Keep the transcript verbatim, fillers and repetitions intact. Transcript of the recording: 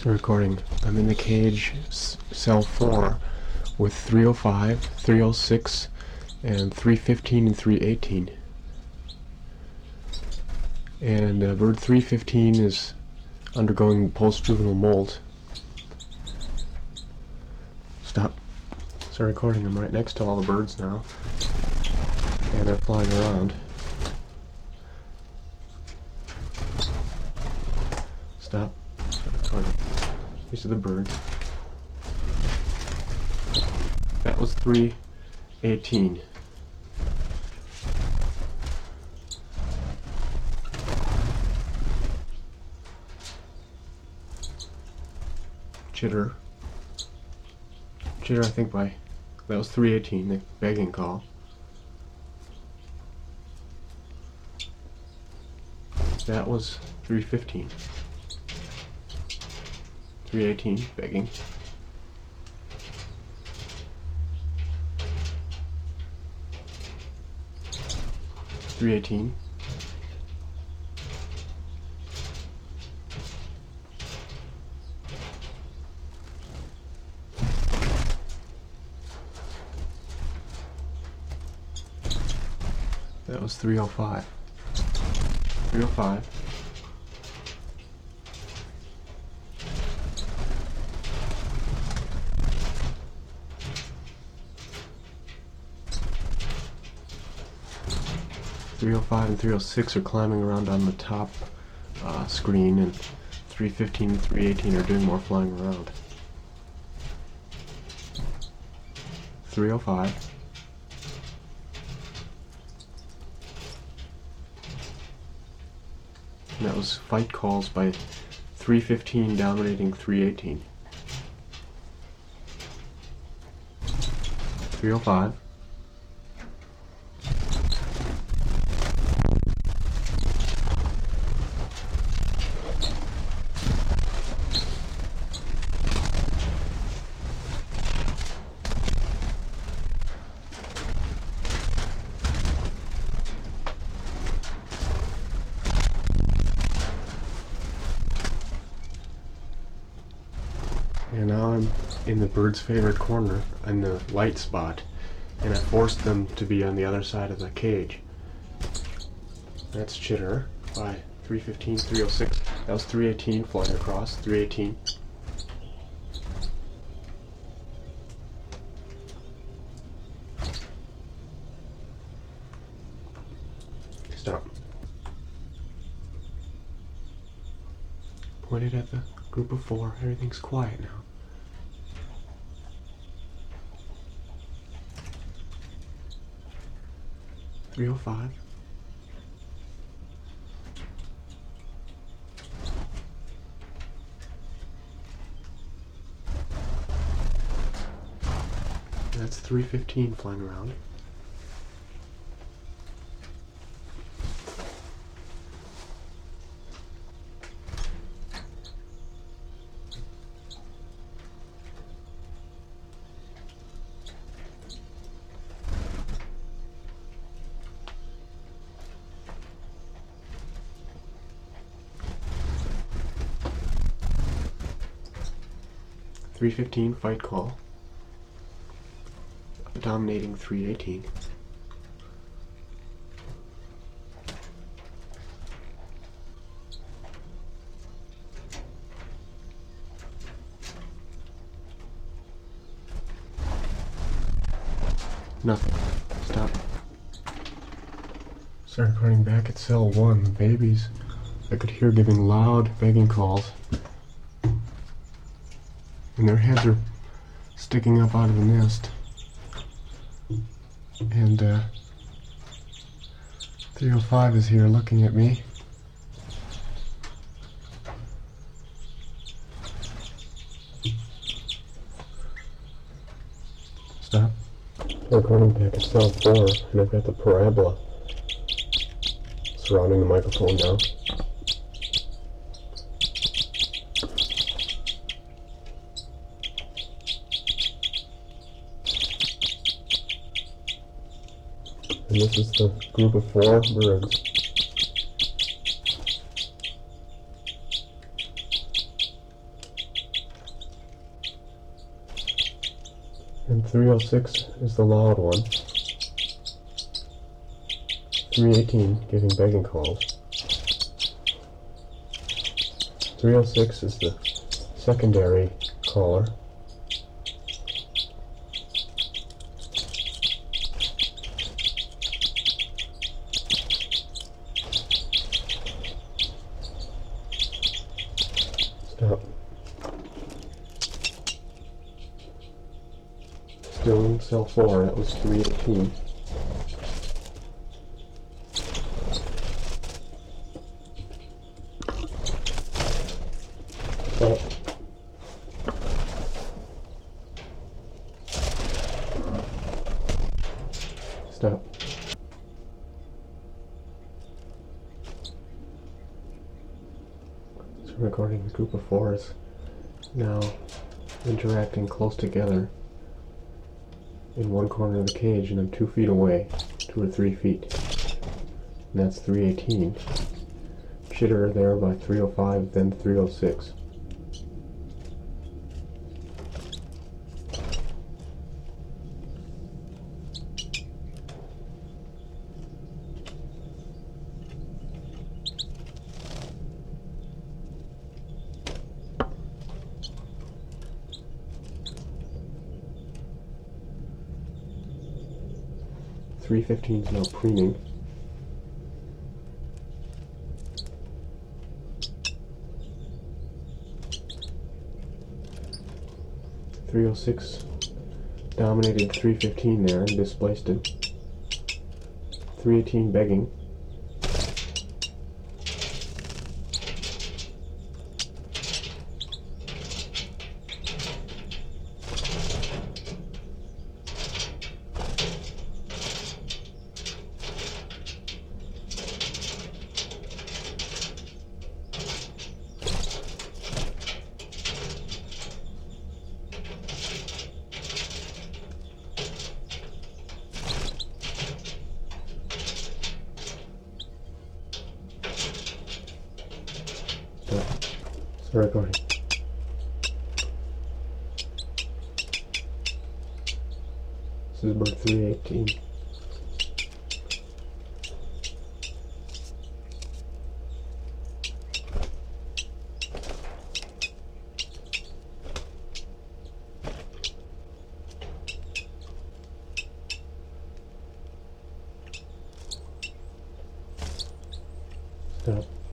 Recording. I'm in the cage, s cell four, with three oh five, three oh six, and three fifteen and three eighteen. And uh, bird three fifteen is undergoing post-juvenile molt. Stop. Start recording. I'm right next to all the birds now, and they're flying around. Stop. Start recording. These are the birds. That was three eighteen. Chitter. Chitter, I think by, that was three eighteen, the begging call. That was three fifteen. three eighteen, begging. three eighteen. That was three oh five. three oh five. three oh five and three oh six are climbing around on the top uh, screen, and three fifteen and three eighteen are doing more flying around. three oh five. And that was fight calls by three fifteen dominating three eighteen. three oh five. And now I'm in the bird's favorite corner, in the light spot, and I forced them to be on the other side of the cage. That's Chitter by three fifteen, three oh six. That was three eighteen flying across, three eighteen. Stop. Pointed at the group of four. Everything's quiet now. three oh five. That's three fifteen flying around. three fifteen fight call, dominating three eighteen. Nothing. Stop. Start recording back at cell one. Babies I could hear giving loud begging calls, and their heads are sticking up out of the nest. And uh, three oh five is here looking at me. Stop. Recording back at cell four, and I've got the parabola surrounding the microphone now. And this is the group of four birds. And three oh six is the loud one. three eighteen giving begging calls. three oh six is the secondary caller. Stop. Still in cell four, that was three eighteen. Stop. Stop. So recording a group of fours now interacting close together in one corner of the cage, and I'm two feet away, two or three feet. And that's three eighteen. Chitter there by three oh five, then three oh six. three fifteen is now preening. three oh six dominated three fifteen there and displaced him. three eighteen begging. Start recording. This is bird three eighteen.